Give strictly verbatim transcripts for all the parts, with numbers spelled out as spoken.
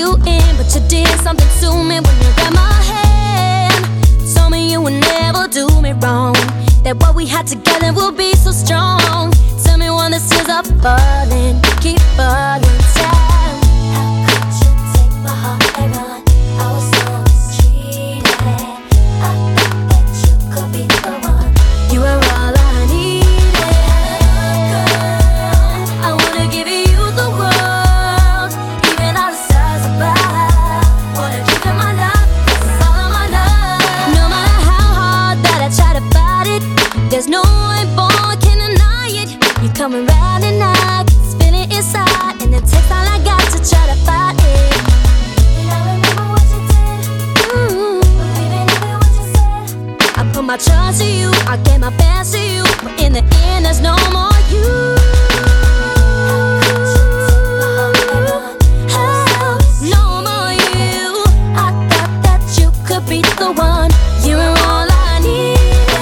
you in, but you did something to me when you grabbed my hand. Told me you would never do me wrong, that what we had together would be so strong. Tell me when the tears are falling, keep falling down. How could you take my heart and run? I was so mistreated. I thought that you could be the one. You were all I needed. I wanna give you the world, even all the stars above. Wanna give you my love, this is all of my love. No matter how hard that I try to fight it, there's no way born can deny it. You're coming round and I can spin it inside, and it takes all I got to try to fight it. And I remember what you did, mm-hmm. Believing every word you said. I put my trust to you, I gave my best to you, but in the end there's no more you. No more you. I thought that you could be the one. You were all I needed.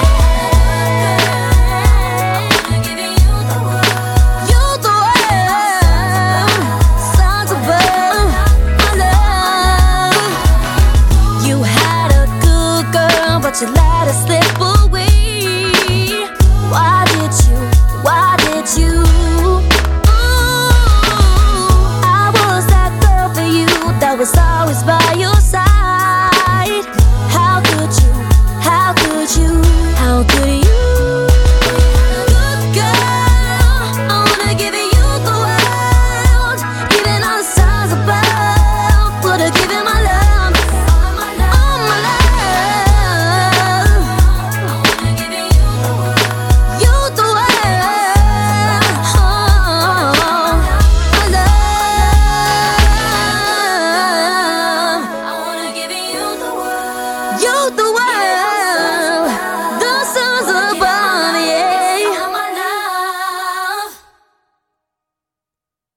But you let us slip away. Why did you, why did you? Ooh, I was that girl for you that was always by your side. How could you, how could you?